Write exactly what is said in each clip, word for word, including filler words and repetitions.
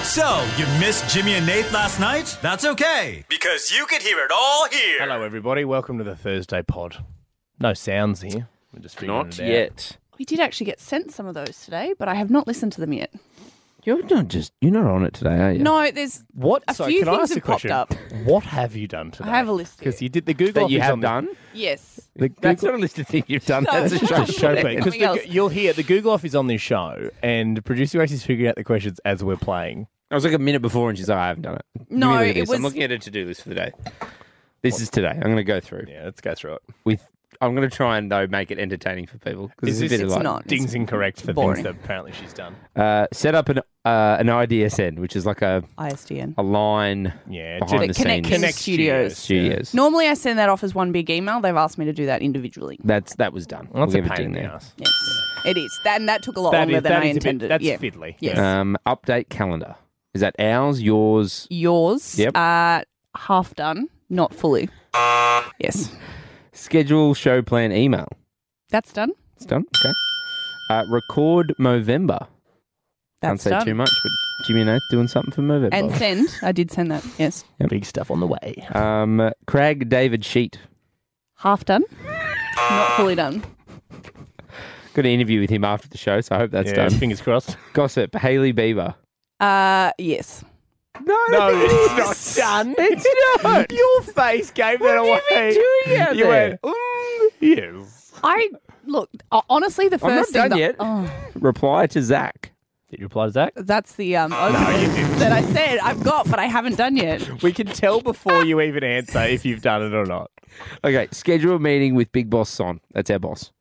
So, you missed Jimmy and Nate last night? That's okay, because you could hear it all here. Hello, everybody. Welcome to the Thursday pod. No sounds here. We're just figuring Not it out. yet. We did actually get sent some of those today, but I have not listened to them yet. You're not just you're not on it today, are you? No, there's What? a so few can I things ask a have popped question? up. What have you done today? I have a list here. Because you did the Google That you office have on the- done. Yes. The That's Google- not a list of things you've done. No, That's a it's show. not. show Something because else. you'll hear the Google off is on this show, and producer Grace is figuring out the questions as we're playing. I was like a minute before, and she's like, "I haven't done it." Give me No, a look at it this. was- I'm looking at her to-do list for the day. This is today. I'm going to go through Yeah, let's go through it. with. I'm going to try and though make it entertaining for people. 'cause Is it's a this- bit of it's like, not. Dings incorrect for boring. things that apparently she's done. Uh, set up an uh, an I D S N, which is like a I S D N. a line Yeah, behind just the Connect- scenes. Connect Studios. Studios. Normally I send that off as one big email. They've asked me to do that individually. That's that was done. Well, that's We'll a give it pain in ding the there. ass. Yes, it is. That, and that took a lot That longer is, than that I is a bit, intended. that's yeah. fiddly. Yes. Um, update calendar. Is that ours? Yours? Yours, Yep. uh, half done, not fully. Yes, Schedule show plan email. that's done. It's done. Okay. Uh, record Movember. Can't That's say done. too much, but Jimmy and Nate doing something for Movember. And send. I did send that. Yes, Big stuff on the way. um, Craig David Sheet. half done, not fully done. Got an interview with him after the show, so I hope that's Yeah, done. fingers crossed. Gossip. Haley Bieber. Uh, yes. No, No, it's not done. It's not. Your face gave that away. What have you been doing out You there? went, mm, yes. I look uh, honestly. The 1st I'm not thing done that, yet. Oh, Reply to Zach. Did you reply to Zach? that's the um opening that I said I've got, but I haven't done yet. We can tell before you even answer if you've done it or not. Okay, schedule a meeting with Big Boss Son. That's our boss.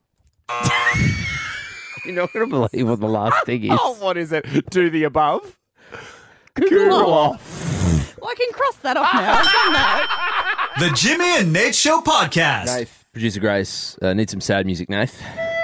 You're not going to believe what the last thing is. Oh, what is it? Do the above? Google off. Well, I can cross that off now. I've done that. The Jimmy and Nate Show podcast. Nath, producer Grace, uh, need some sad music, Nath.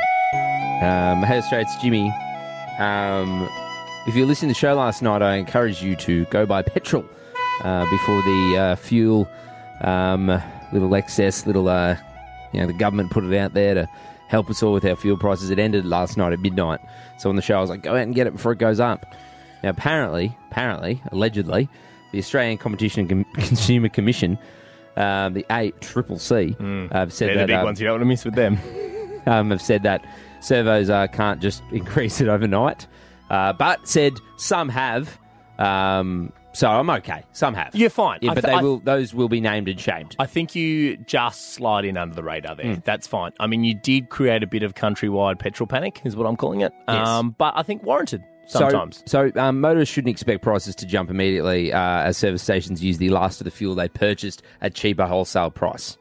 Um, hey, Australia, it's Jimmy. Um, if you listened to the show last night, I encourage you to go buy petrol uh, before the uh, fuel um, little excess, little, uh, you know, the government put it out there to help us all with our fuel prices. It ended last night at midnight. So on the show, I was like, go out and get it before it goes up. Now, apparently, apparently, allegedly, the Australian Competition and Com- Consumer Commission, uh, the A Triple C, uh, have said They're the that big uh, ones. You don't want to miss with them. um, have said that servos uh, can't just increase it overnight, uh, but said some have. Um, so I'm okay. Some have. You're fine. Yeah, I but th- they I- will. Those will be named and shamed. I think you just slide in under the radar there. That's fine. I mean, you did create a bit of countrywide petrol panic, is what I'm calling it. Yes. Um, but I think warranted sometimes. So, so um, motorists shouldn't expect prices to jump immediately uh, as service stations use the last of the fuel they purchased at cheaper wholesale price.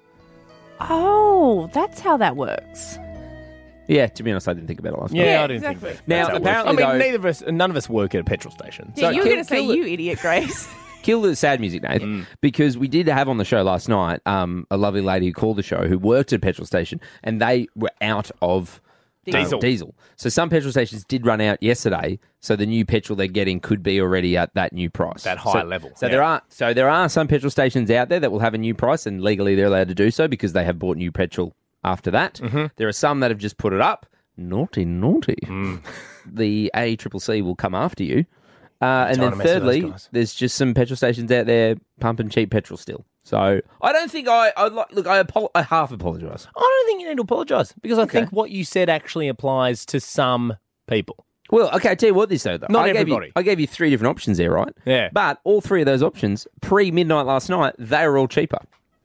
Oh, that's how that works. Yeah, to be honest, I didn't think about it last yeah, night. Yeah, I didn't exactly. think that. Now, that's how it works. apparently, I mean, though- neither of us, none of us work at a petrol station. Yeah, So you were kill- going to say kill it. you idiot, Grace. Kill the sad music, Nate, Mm. because we did have on the show last night um, a lovely lady who called the show who worked at a petrol station, and they were out of um, Diesel. diesel. So some petrol stations did run out yesterday, so the new petrol they're getting could be already at that new price, That high so, level, So yeah. there are so there are some petrol stations out there that will have a new price, and legally they're allowed to do so because they have bought new petrol after that. Mm-hmm. There are some that have just put it up. Naughty, naughty. Mm. The A Triple C will come after you. Uh, and Trying then to mess with those thirdly, guys. there's just some petrol stations out there pumping cheap petrol still. So I don't think I, I like, look, I, apo- I half apologise. I don't think you need to apologise because I Okay. think what you said actually applies to some people. Well, okay, I tell you what this though. though. Not I gave everybody. You, I gave you three different options there, right? Yeah. But all three of those options, pre-midnight last night, they were all cheaper.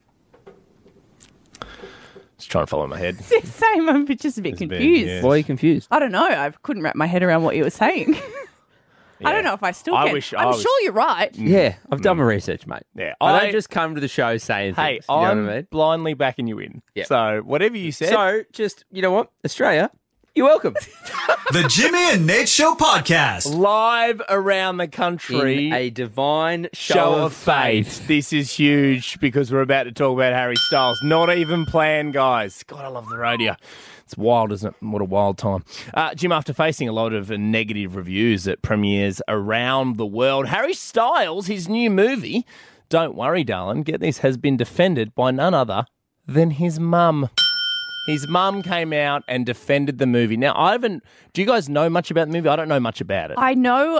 Just trying to follow my head. Same, I'm just a bit It's a bit, confused. yeah. Why are you confused? I don't know. I couldn't wrap my head around what you were saying. I don't know if I still I can. wish I I'm was- sure you're right. Yeah, I've done my research, mate. Yeah, I, I- don't just come to the show saying Hey, things. You know I'm what I mean? blindly backing you in. Yeah. So whatever you said. So just, you know what? Australia, you're welcome. The Jimmy and Nate Show podcast. live around the country. In a divine show, show of faith. This is huge because we're about to talk about Harry Styles. Not even planned, guys. God, I love the radio. It's wild, isn't it? What a wild time. Uh, Jim, after facing a lot of uh, negative reviews at premieres around the world, Harry Styles, his new movie, don't worry, darling, get this, has been defended by none other than his mum. His mum came out and defended the movie. Now, I haven't... Do you guys know much about the movie? I don't know much about it. I know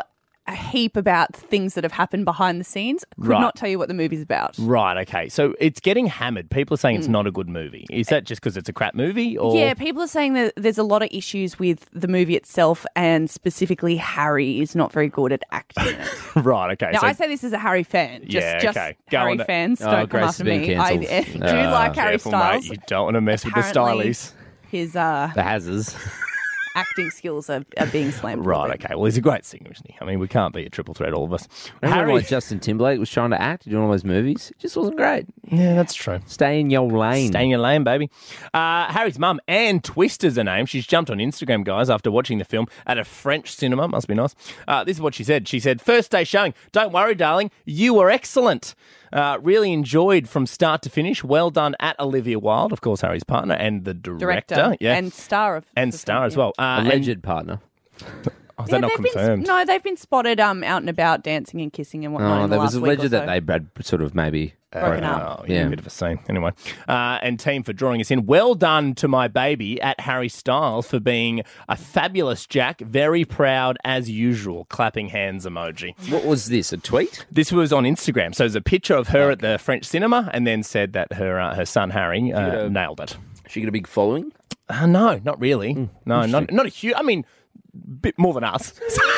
a heap about things that have happened behind the scenes. Could Right. not tell you what the movie's about. Right, okay. So it's getting hammered. People are saying it's not a good movie. Is that just because it's a crap movie? Or Yeah, people are saying that there's a lot of issues with the movie itself, and specifically Harry is not very good at acting in it. Right, okay. Now, so I say this as a Harry fan. Just, Yeah, just okay. Go Harry on to- fans, Oh, don't Grace come has after been me. I cancelled. do Uh, like Harry careful, Styles. mate. You don't want to mess with the Apparently, stylies. His uh, The Hazzers. acting skills are, are being slammed. Right, okay. Well, he's a great singer, isn't he? I mean, we can't be a triple threat, all of us. Remember Harry. like Justin Timberlake was trying to act doing all those movies? It just wasn't great. Yeah, that's true. Stay in your lane. Stay in your lane, baby. Uh, Harry's mum, Anne Twist is her name. She's jumped on Instagram, guys, after watching the film at a French cinema. Must be nice. Uh, this is what she said. She said, first day showing. Don't worry, darling. You were excellent. Uh, really enjoyed from start to finish. Well done at Olivia Wilde, of course, Harry's partner, and the director. Director yeah. and star of And the star film, as yeah. well. Uh, Alleged and- partner. oh, is Yeah, that not they've been- confirmed? no, they've been spotted um, out and about dancing and kissing and whatnot. Oh, in the there was last week or alleged that so. they had sort of maybe broken Oh, up. yeah, Yeah. a bit of a scene. Anyway, uh, and team for drawing us in. Well done to my baby at Harry Styles for being a fabulous Jack. Very proud as usual. Clapping hands emoji. What was this? A tweet? This was on Instagram. So there's a picture of her at the French cinema, and then said that her uh, her son Harry uh, Yeah. nailed it. She got a big following. Uh, no, not really. no, not not a huge. I mean, bit more than us.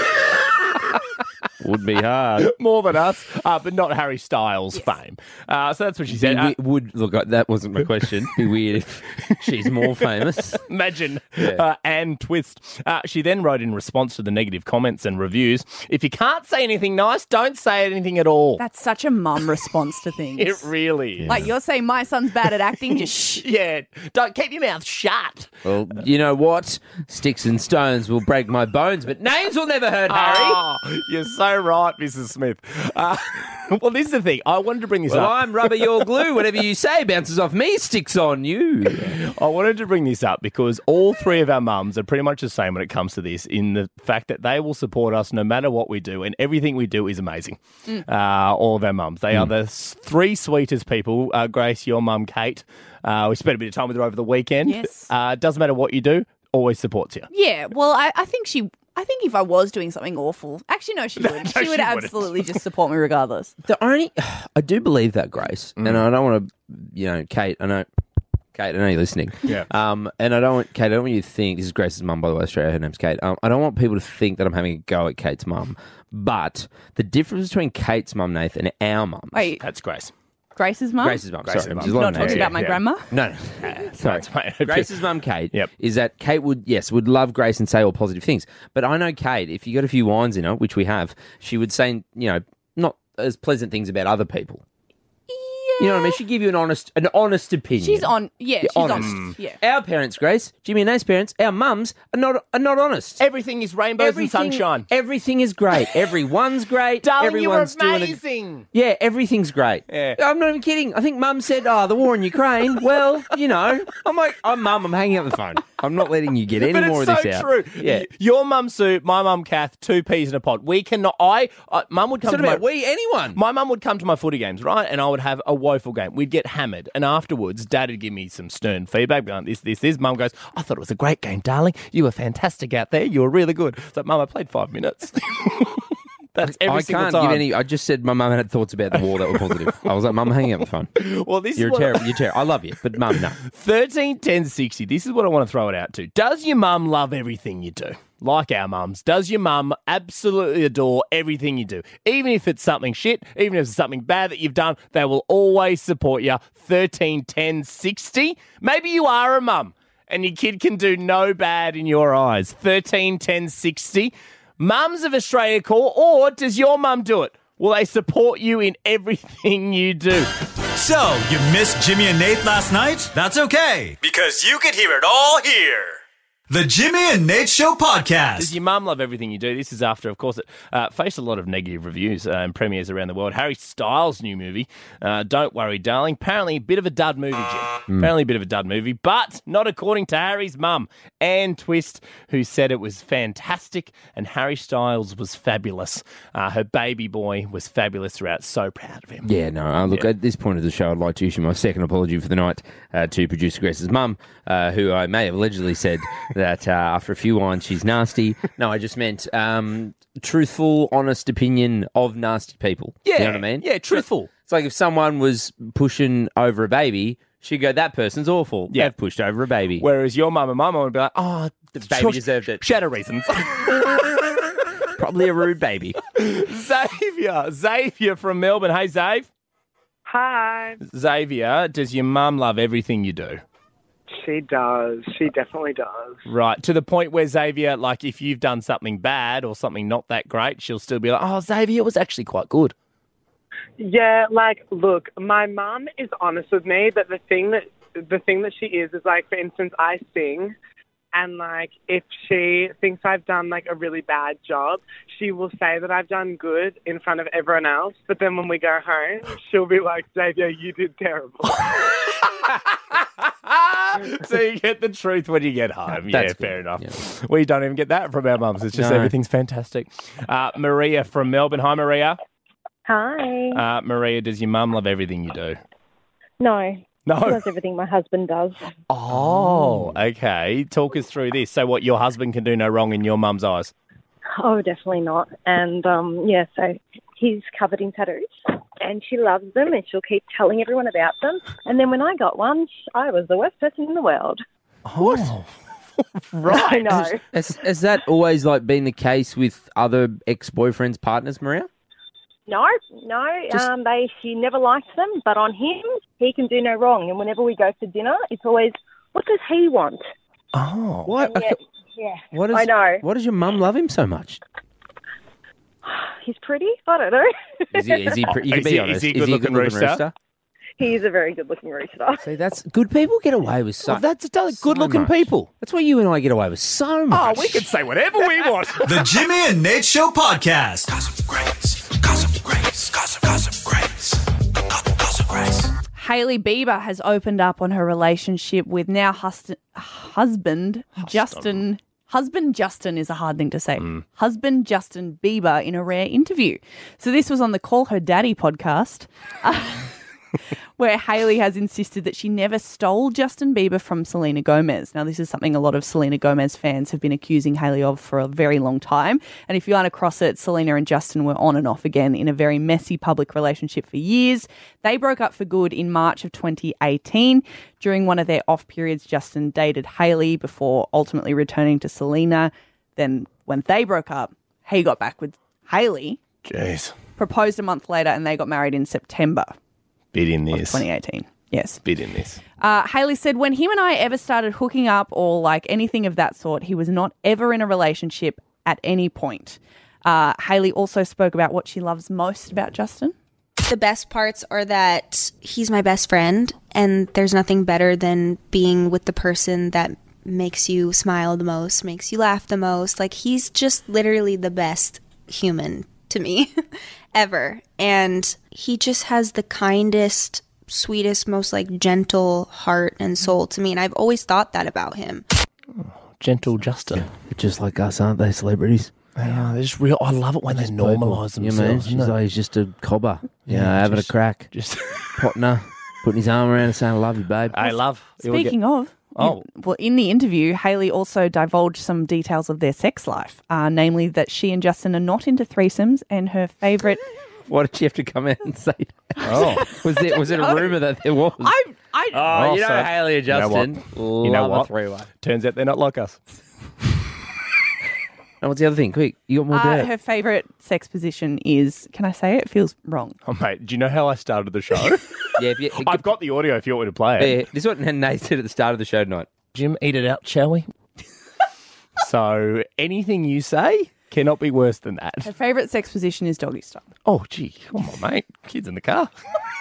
Would be hard. more than us, uh, but not Harry Styles fame. Uh, so that's what she Be said. Uh, we- would look. uh, That wasn't my question. Be weird if she's more famous. Imagine uh, Anne Twist. Uh, she then wrote in response to the negative comments and reviews, if you can't say anything nice, don't say anything at all. That's such a mum response to things. It really is. Like you're saying my son's bad at acting, just shh. Yeah, don't keep your mouth shut. Well, you know what? Sticks and stones will break my bones, but names will never hurt, Harry. Oh, you're so right, Missus Smith. Uh, well, this is the thing. I wanted to bring this Well, up. I'm rubber, you're glue. Whatever you say bounces off me, sticks on you. I wanted to bring this up because all three of our mums are pretty much the same when it comes to this, in the fact that they will support us no matter what we do, and everything we do is amazing. Uh, all of our mums. They are the s- three sweetest people. Uh, Grace, your mum, Kate. Uh, we spent a bit of time with her over the weekend. Yes. Uh, doesn't matter what you do, always supports you. Yeah, well, I, I think she. I think if I was doing something awful, actually, no, she wouldn't. no, she would she wouldn't. absolutely just support me regardless. The only, I do believe that, Grace, and I don't want to, you know, Kate. I know, Kate. I know you're listening. Yeah. Um, and I don't want Kate. I don't want you to think this is Grace's mum, by the way. Australia. Her name's Kate. Um, I don't want people to think that I'm having a go at Kate's mum, but the difference between Kate's mum, Nathan, and our mum. Wait, That's Grace. Grace's mum? Grace's mum. Grace's Sorry, mum. there's a You're lot not of talking names. about my yeah. grandma? No, no. Sorry. That's right. Grace's mum, Kate, Yep. is that Kate would, yes, would love Grace and say all positive things. But I know Kate, if you got a few wines in her, which we have, she would say, you know, not as pleasant things about other people. You know what I mean? She'd give you an honest, an honest opinion. She's on. Yeah, she's honest. honest. Yeah. Our parents, Grace, Jimmy and Nate's parents, our mums are not are not honest. Everything is rainbows and sunshine. Everything is great. Everyone's great. Darling, Everyone's you're doing a- amazing. yeah, everything's great. Yeah. I'm not even kidding. I think Mum said, "Oh, the war in Ukraine." Well, you know, I'm like, "I'm Mum. I'm hanging up the phone. I'm not letting you get any But more it's of so this out." true. Yeah. Your mum Sue, my mum Kath, two peas in a pod. We cannot. I uh, mum would come It's to not my. about we anyone. My mum would come to my footy games, right? And I would have a woeful game. We'd get hammered. And afterwards, Dad would give me some stern feedback. Going, this, this, this. Mum goes, I thought it was a great game, darling. You were fantastic out there. You were really good. It's like, Mum, I played five minutes. That's every I single can't time. give any. I just said my mum had thoughts about the war that were positive. I was like, "Mum, hanging up the phone. Well, this You're is what terrible. You're terrible. I love you, but Mum, no." thirteen ten sixty. This is what I want to throw it out to. Does your mum love everything you do? Like our mums. Does your mum absolutely adore everything you do? Even if it's something shit, even if it's something bad that you've done, they will always support you. thirteen ten sixty. Maybe you are a mum and your kid can do no bad in your eyes. thirteen ten sixty. Mums of Australia call, or does your mum do it? Will they support you in everything you do? So, you missed Jimmy and Nate last night? That's okay, because you could hear it all here. The Jimmy and Nate Show Podcast. Does your mum love everything you do? This is after, of course, it uh, faced a lot of negative reviews uh, and premieres around the world. Harry Styles' new movie, uh, Don't Worry, Darling. Apparently a bit of a dud movie, Jim. Mm. Apparently a bit of a dud movie, but not according to Harry's mum, Anne Twist, who said it was fantastic and Harry Styles was fabulous. Uh, her baby boy was fabulous throughout. So proud of him. Yeah, no. Uh, look, Yeah. at this point of the show, I'd like to issue my second apology for the night uh, to producer Grace's mum, uh, who I may have allegedly said that uh, after a few wines, she's nasty. No, I just meant um, truthful, honest opinion of nasty people. Yeah. You know what I mean? Yeah, truthful. It's like if someone was pushing over a baby, she'd go, that person's awful. Yeah. They've pushed over a baby. Whereas your mum and my mum would be like, oh, The baby deserved it. Shadow reasons. Probably a rude baby. Xavier. Xavier from Melbourne. Hey, Xav. Hi. Xavier, does your mum love everything you do? She does. She definitely does. Right. To the point where, Xavier, like if you've done something bad or something not that great, she'll still be like, oh, Xavier, it was actually quite good. Yeah, like, look, my mum is honest with me, but the thing that the thing that she is is like, for instance, I sing, and like if she thinks I've done like a really bad job, she will say that I've done good in front of everyone else. But then when we go home, she'll be like, Xavier, you did terrible. So you get the truth when you get home. That's yeah, good. fair enough. Yeah. We don't even get that from our mums. It's just No. everything's fantastic. Uh, Maria from Melbourne. Hi, Maria. Hi. Uh, Maria, does your mum love everything you do? No. She No. does everything my husband does. Oh, okay. Talk us through this. So what, your husband can do no wrong in your mum's eyes? Oh, definitely not. And, um, yeah, so he's covered in tattoos and she loves them and she'll keep telling everyone about them. And then when I got one, I was the worst person in the world. Oh, right. I know. Has, has that always like been the case with other ex-boyfriends, partners, Maria? No, no, Just- um, they, she never liked them, but on him, he can do no wrong. And whenever we go for dinner, it's always, what does he want? Oh. What? And yet, yeah, What is, I know. What does your mum love him so much? He's pretty. I don't know. Is he? Is he? Pre- you can Is be he- honest. is he a good-looking rooster? He's a very good-looking rooster. See, that's good. People get away with so. Well, that's that's so good-looking much. people. That's why you and I get away with so much. Oh, we can say whatever we want. The Jimmy and Nate Show Podcast. Gossip Grace. Gossip Grace. Gossip, gossip Grace. Gossip Grace. Hailey Bieber has opened up on her relationship with now hus- husband Justin. Husband Justin is a hard thing to say. Husband Justin Bieber in a rare interview. So this was on the Call Her Daddy podcast, uh, where Hailey has insisted that she never stole Justin Bieber from Selena Gomez. Now, this is something a lot of Selena Gomez fans have been accusing Hailey of for a very long time. And if you aren't across it, Selena and Justin were on and off again in a very messy public relationship for years. They broke up for good in March of twenty eighteen. During one of their off periods, Justin dated Hailey before ultimately returning to Selena. Then when they broke up, he got back with Hailey, Jeez. proposed a month later, and they got married in September Bit in this. twenty eighteen. Yes. Bit in this. Uh, Hailey said when him and I ever started hooking up or like anything of that sort, he was not ever in a relationship at any point. Uh, Hailey also spoke about what she loves most about Justin. The best parts are that he's my best friend, and there's nothing better than being with the person that makes you smile the most, makes you laugh the most. Like, he's just literally the best human to me ever. And he just has the kindest, sweetest, most like gentle heart and soul to me. And I've always thought that about him. Gentle Justin. Just like us, aren't they? Celebrities. Yeah, they're just real. I love it when they normalise Yeah, man. themselves. She's isn't it? like, he's just a cobber. Yeah, Yeah, having just- a crack. Just, Potting her, putting his arm around her, saying, I love you, babe. I love. Speaking of, Oh. well, in the interview, Hailey also divulged some details of their sex life, uh, namely that she and Justin are not into threesomes, and her favourite. Why did she have to come out and say that? Oh. Was it, was it a rumour that there was? I, I, Oh, you know Also, Hailey and you know what? Justin. You know love what? a three-way. Turns out they're not like us. And what's the other thing? Quick, you got more uh, dirt. her favourite sex position is. Can I say it? It feels wrong. Oh, mate, do you know how I started the show? Yeah, if you, I've got the audio if you want me to play it. yeah, this is what Nate said at the start of the show tonight. Jim, eat it out, shall we? So anything you say cannot be worse than that. Her favourite sex position is doggy style. Oh, gee, come on, mate. Kids in the car.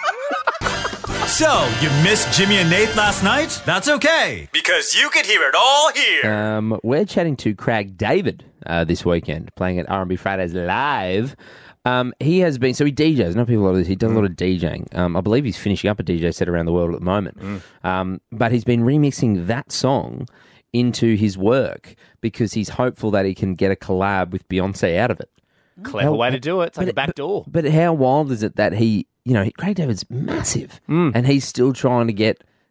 So, you missed Jimmy and Nate last night? That's okay, because you could hear it all here. Um, we're chatting to Craig David uh, this weekend, playing at R and B Fridays Live. Um, he has been, so he D Js, I know people a lot of this, he does a lot of DJing. Um, I believe he's finishing up a D J set around the world at the moment. Um, but he's been remixing that song into his work because he's hopeful that he can get a collab with Beyonce out of it. Clever How- way to do it. It's like but- a back door. But how wild is it that he, you know, Craig David's massive and he's still trying to get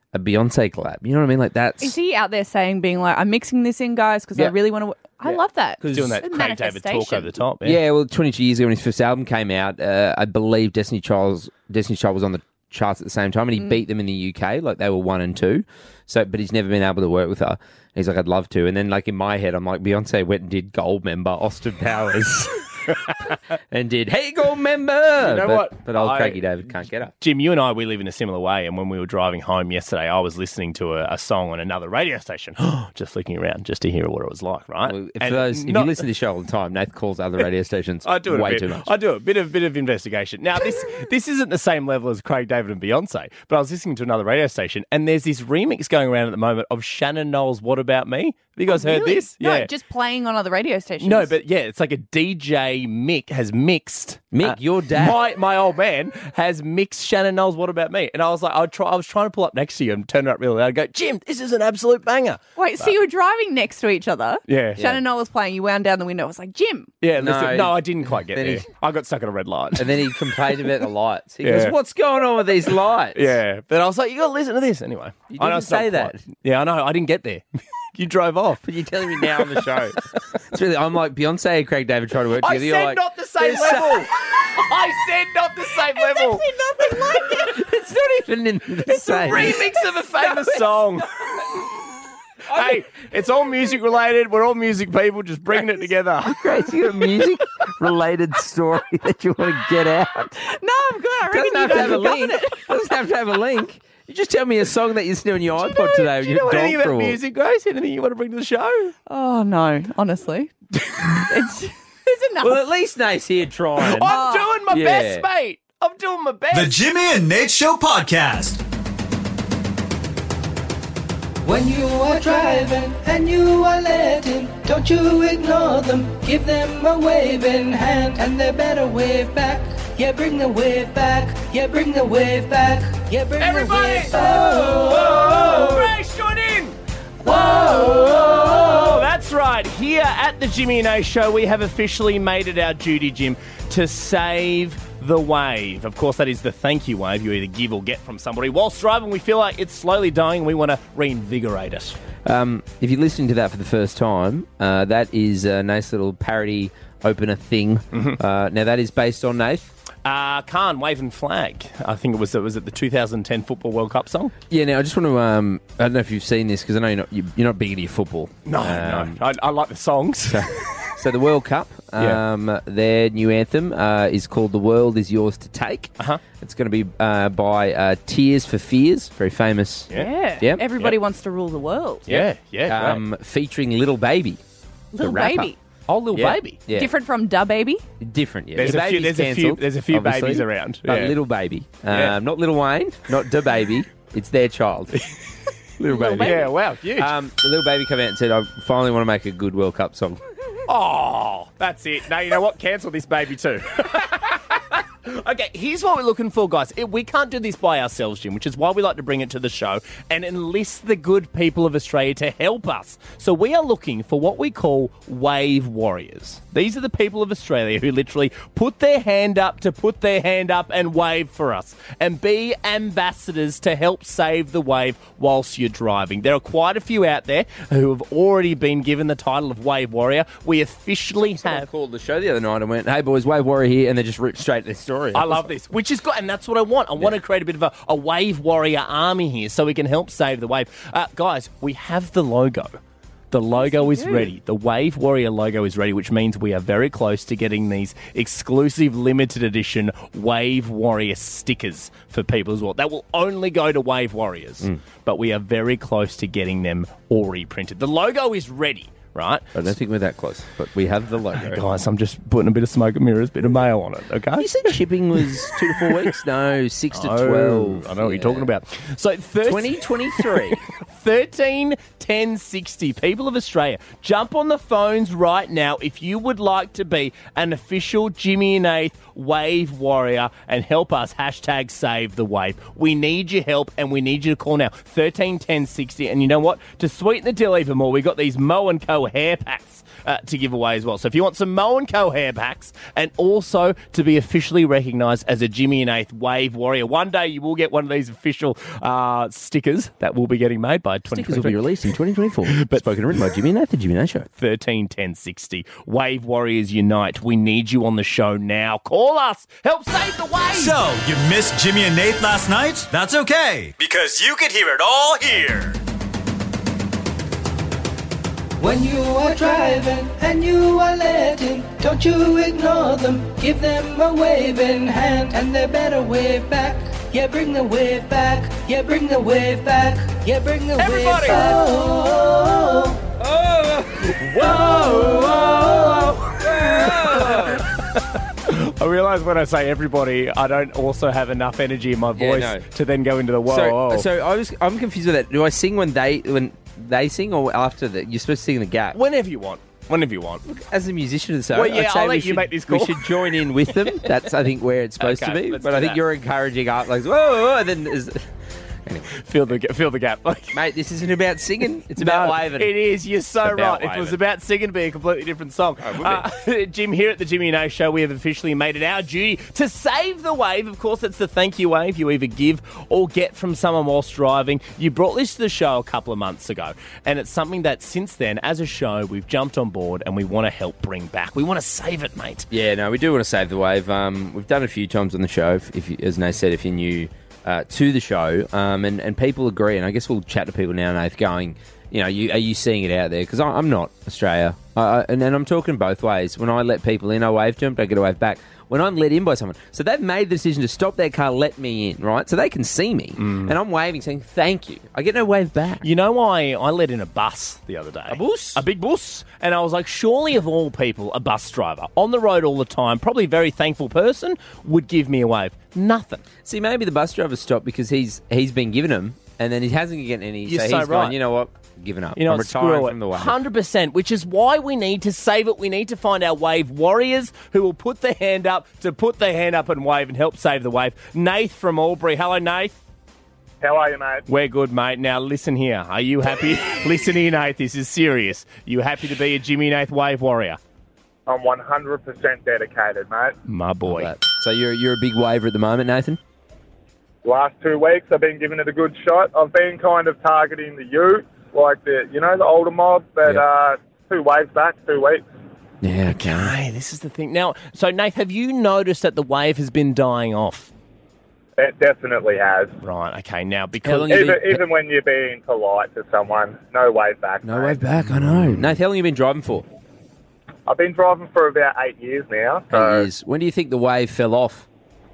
a Beyonce collab. You know what I mean? Like that's Is he out there saying, being like, I'm mixing this in, guys, because Yeah. I really want to... I love that. Doing that It's a Craig David talk manifestation. over the top. Yeah. yeah. Well, twenty-two years ago when his first album came out, uh, I believe Destiny Child, Destiny Child was on the charts at the same time, and he Mm. beat them in the U K. Like they were one and two. So, but he's never been able to work with her. He's like, I'd love to. And then, like in my head, I'm like, Beyonce went and did Gold member Austin Powers. And did Hey Gold member. You know but, what? But old I- Craigie David can't get her. Jim, you and I, we live in a similar way. And when we were driving home yesterday, I was listening to a, a song on another radio station, just flicking around just to hear what it was like, right? Well, if, And for those, if not- you listen to the show all the time, Nath calls other radio stations I do it way a bit. too much. I do a bit of bit of investigation. Now this this isn't the same level as Craig David and Beyonce, but I was listening to another radio station, and there's this remix going around at the moment of Shannon Knowles' "What About Me." Have you guys heard Really? this? No, yeah. just playing on other radio stations. No, but yeah, it's like a D J Mick has mixed. Mick, your dad. My my old man has mixed Shannon Knowles' "What About Me," and I was like, I try, I was trying to pull up next to you and turn it up really loud and go, Jim, this is an absolute banger. Wait, so you were driving next to each other? Yeah. Shannon Knoll was playing. You wound down the window. I was like, Jim. Yeah, No. listen, no, I didn't quite get Then there. he- I got stuck at a red light. And then he complained about the lights. He Yeah. goes, "What's going on with these lights?" Yeah, but I was like, you got to listen to this anyway. You I know didn't it's not say that. quite- Yeah, I know. I didn't get there. You drove off. But you're telling me now on the show. It's really, I'm like Beyonce and Craig David trying to work I together. said You're like, not the same "There's level. I said not the same level. Nothing like it. It's not even in the It's a same. remix of a famous song. Hey, it's all music related. We're all music people, just bringing it together. Great, you got a music related story that you want to get out. No, I'm good. I reckon Doesn't you have to guys have a have covered link. it. Doesn't have to have a link. You just tell me a song that you listen to on your iPod today. Do When you know you're anything dog for a about walk. music, Grace? Anything you want to bring to the show? Oh, no, honestly. it's, it's enough. Well, at least Nate's here trying. I'm doing my Yeah. best, mate. I'm doing my best. The Jimmy and Nate Show podcast. When you are driving and you are letting, don't you ignore them. Give them a waving hand and they better wave back. Yeah, bring the wave back. Yeah, bring the wave back. Yeah, bring Everybody! the wave back. Oh, Grace, join in. Whoa! That's right. Here at the Jimmy and A Show, we have officially made it our duty, Jim, to save the wave. Of course, that is the thank you wave you either give or get from somebody. Whilst driving, we feel like it's slowly dying and we want to reinvigorate it. Um, if you're listening to that for the first time, uh, that is a nice little parody opener thing. Uh, now, that is based on Nath. Uh, Khan, Wave and Flag. I think it was, it was it the two thousand ten Football World Cup song? Yeah, now I just want to, um, I don't know if you've seen this because I know you're not, you- you're not big into your football. No, Um, no. I, I like the songs. So the World Cup, Yeah. um, their new anthem uh, is called "The World Is Yours to Take." Uh-huh. It's going to be uh, by uh, Tears for Fears, very famous. yeah. Yep. Everybody Yep. wants to rule the world. yeah, yeah. Um, Um, featuring Little Baby, the Little rapper. baby. oh, Little Yeah. Baby. Yeah. Different from Da Baby. Different, yeah. There's The a few- baby's there's a few- cancelled, there's a few obviously, babies around, But yeah. Little Baby. Um, Yeah. Not Little Wayne, not Da Baby. It's their child. Little Baby. Yeah, wow, huge. Um, the Little Baby came out and said, I finally want to make a good World Cup song. Oh, that's it. Now, you know what? Cancel this baby too. Okay, here's what we're looking for, guys. It- We can't do this by ourselves, Jim, which is why we like to bring it to the show and enlist the good people of Australia to help us. So we are looking for what we call wave warriors. These are the people of Australia who literally put their hand up to put their hand up and wave for us and be ambassadors to help save the wave whilst you're driving. There are quite a few out there who have already been given the title of Wave Warrior. We officially I have... called the show the other night and went, hey, boys, Wave Warrior here, and they just ripped straight to their story. I love this, which is good, and that's what I want. I want to create a bit of a, a wave warrior army here so we can help save the wave. Uh, guys, we have the logo. The logo is ready. The Wave Warrior logo is ready, which means we are very close to getting these exclusive limited edition Wave Warrior stickers for people as well. That will only go to Wave Warriors, but we are very close to getting them already printed. The logo is ready, right? I don't think we're that close, but we have the logo. Guys, I'm just putting a bit of smoke and mirrors, bit of mail on it, okay? You said shipping was two to four weeks? No, six to Oh, twelve. I know what you're Yeah. talking about. So thirty twenty twenty-three. thirteen ten sixty. People of Australia, jump on the phones right now if you would like to be an official Jimmy and Nath Wave Warrior and help us hashtag save the wave. We need your help and we need you to call now thirteen ten sixty. And you know what? To sweeten the deal even more, we got these Mo and Co hair packs. uh, to give away as well. So if you want some Mo and Co hair packs and also to be officially recognised as a Jimmy and Nath Wave Warrior, one day you will get one of these official uh, stickers that will be getting made by twenty twenty-three. Stickers will be released in twenty twenty-four. But spoken and written by Jimmy and Nath, the Jimmy and Nath Show. thirteen ten sixty. Wave Warriors Unite. We need you on the show now. Call us. Help save the wave. So, you missed Jimmy and Nate last night? That's okay, because you could hear it all here. When you are driving and you are letting, don't you ignore them. Give them a waving hand and they better wave back. Yeah, bring the wave back. Yeah, bring the wave back. Yeah, bring the Everybody. wave back. Oh, Oh, whoa, whoa, whoa. I realise when I say everybody, I don't also have enough energy in my Yeah, voice no. to then go into the whoa, So, whoa. so I was, I'm confused with that. Do I sing when they when they sing or after that? You're supposed to sing in the gap. Whenever you want. Whenever you want. As a musician of the show, Well, yeah, I'd say I'll we let you should, make this we call. should join in with them. That's, I think, where it's supposed Okay, to be. let's But do I think that. you're encouraging art, like, whoa, whoa, and then is, anyway. Fill the, fill the gap. Like, Mate, this isn't about singing. It's about no, waving. It is. You're so It's about right. If it was waving. about singing, it'd be a completely different song. Oh, it would Uh, Jim, here at the Jimmy and A Show, we have officially made it our duty to save the wave. Of course, it's the thank you wave you either give or get from someone whilst driving. You brought this to the show a couple of months ago, and it's something that since then, as a show, we've jumped on board and we want to help bring back. We want to save it, mate. Yeah, no, we do want to save the wave. Um, we've done it a few times on the show, if, if you, as Nate said, if you're new uh, to the show, um, and, and people agree, and I guess we'll chat to people now, Nath, going, you know, you, are you seeing it out there? Because I'm not Australia, I, I, and, and I'm talking both ways. When I let people in, I wave to them, don't get a wave back. When I'm let in by someone, so they've made the decision to stop their car, let me in, right? So they can see me, and I'm waving, saying thank you. I get no wave back. You know why I let in a bus the other day? A bus? A big bus. And I was like, surely of all people, a bus driver, on the road all the time, probably a very thankful person, would give me a wave. Nothing. See, maybe the bus driver stopped because he's he's been giving them, and then he hasn't getting any. You're so so he's right. gone, you know what? Giving up. You know, I'm what, retiring screw it. from the wave. one hundred percent, which is why we need to save it. We need to find our wave warriors who will put their hand up to put their hand up and wave and help save the wave. Nath from Albury. Hello, Nath. How are you, mate? We're good, mate. Now, listen here. Are you happy? Listen here, Nath. This is serious. You happy to be a Jimmy Nath wave warrior? I'm one hundred percent dedicated, mate. My boy. That. So you're you're a big waver at the moment, Nathan? Last two weeks, I've been giving it a good shot. I've been kind of targeting the youth, like the, you know, the older mob, but Yeah. uh, two waves back, two weeks. Yeah, Okay, this is the thing. Now, so, Nath, have you noticed that the wave has been dying off? It definitely has. Right, okay. Now, How because... long you Even, been, even when you're being polite to someone, no wave back. no mate. wave back, I know. Nath, how long have you been driving for? I've been driving for about eight years now. Eight So, years. When do you think the wave fell off?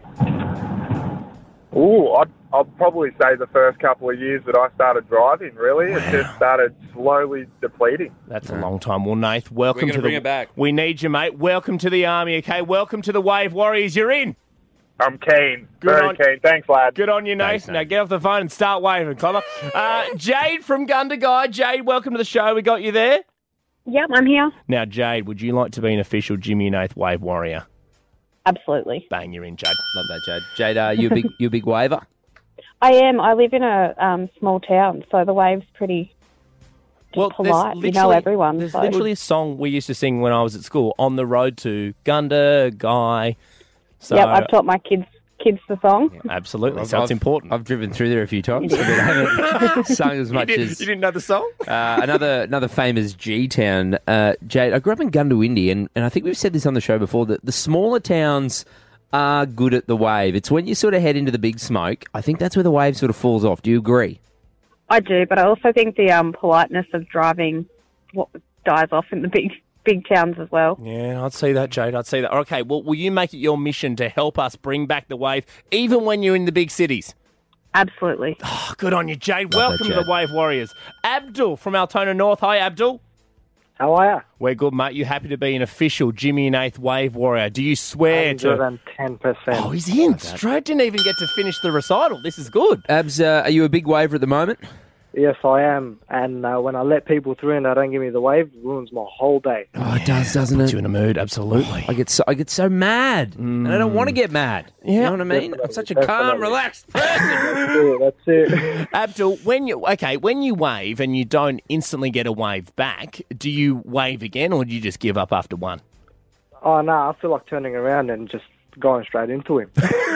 ooh, I'd, I'd probably say the first couple of years that I started driving, really, it just started slowly depleting. That's a long time. Well, Nath, welcome gonna to the... bring it back. We need you, mate. Welcome to the army, okay? Welcome to the Wave Warriors. You're in. I'm keen, Good very on- keen. Thanks, lad. Good on you, Nath. Thanks, Nath. Now get off the phone and start waving, clever. Uh, Jade from Gundagai. Jade, welcome to the show. We got you there. Yep, I'm here. Now, Jade, would you like to be an official Jimmy and Nath Wave Warrior? Absolutely. Bang, you're in, Jade. Love that, Jade. Jade, uh, you a big you a big waver? I am. I live in a um, small town, so the wave's pretty Well, there's polite. You know literally- everyone. There's so. literally a song we used to sing when I was at school, On the Road to Gundagai. So, Yep, I've taught my kids kids the song. absolutely. I've- So it's I've- important. I've driven through there a few times, but I haven't sung as you, much didn't, as you didn't know the song? uh, another another famous G town. Uh, Jade, I grew up in Gundawindi, and, and I think we've said this on the show before that the smaller towns are good at the wave. It's when you sort of head into the big smoke. I think that's where the wave sort of falls off. Do you agree? I do, but I also think the um, politeness of driving what dies off in the big big towns as well. Yeah, I'd see that, Jade. I'd see that. Okay, well, will you make it your mission to help us bring back the wave, even when you're in the big cities? Absolutely. Oh, good on you, Jade. Love Welcome that, to Jade. the Wave Warriors. Abdul from Altona North. Hi, Abdul. How are you? We're good, mate. You happy to be an official Jimmy and Nath Wave Warrior? Do you swear to... one hundred ten percent. Oh, he's in. Straight. Didn't even get to finish the recital. This is good. Abs, uh, are you a big waver at the moment? Yes, I am. And uh, when I let people through and they don't give me the wave, it ruins my whole day. Oh, it does, doesn't Puts it? you in a mood, absolutely. I get so I get so mad, and I don't want to get mad. You know what I mean? I'm such a calm, Definitely. relaxed person. That's it. That's it. Abdul, when you okay, when you wave and you don't instantly get a wave back, do you wave again or do you just give up after one? Oh, no, I feel like turning around and just going straight into him.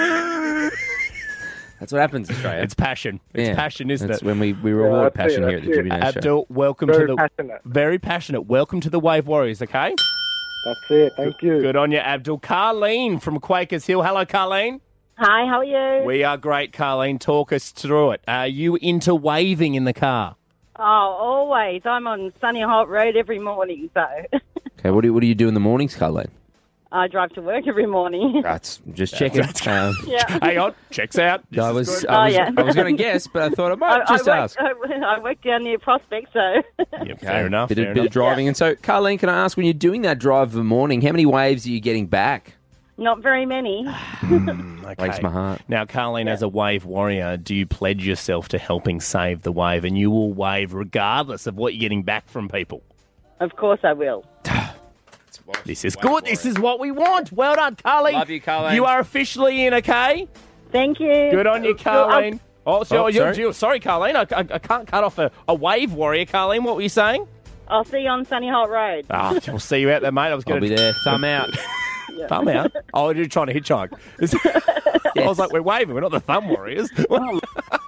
That's what happens, Australia. It's passion. It's Yeah. passion, isn't That's it? when we, we reward that's passion it, here at the that's Jimmy it. Nash Show. Abdul, welcome Very to the passionate. very passionate. Welcome to the Wave Warriors, okay? That's it. Thank you. Good on you, Abdul. Carleen from Quakers Hill. Hello, Carleen. Hi, how are you? We are great, Carleen. Talk us through it. Are you into waving in the car? Oh, always. I'm on Sunny Hot Road every morning, so Okay, what do you, what do you do in the mornings, Carleen? I drive to work every morning. That's just checking. Um, Yeah. Hang on. Checks out. This I is was good. I Oh, was, yeah. I was going to guess, but I thought I might I, just I ask. work, I, I work down near Prospect, so Yeah, fair enough. Bit, fair of, bit enough. of driving. And so, Carleen, can I ask, when you're doing that drive of the morning, how many waves are you getting back? not very many. Okay. Breaks my heart. Now, Carleen, as a wave warrior, do you pledge yourself to helping save the wave and you will wave regardless of what you're getting back from people? Of course I will. This is good. This is what we want. Well done, Carleen. Love you, Carleen. You are officially in, okay? Thank you. Good on you, Carleen. Oh, so, Oh, you're, sorry. you're, sorry, Carleen. I, I, I can't cut off a, a wave warrior. Carleen, what were you saying? I'll see you on Sunny Hot Road. Ah, we'll see you out there, mate. I was I'll going be there. Thumb out. Thumb out? Oh, you're trying to hitchhike. Is- I was like, we're waving. We're not the thumb warriors. what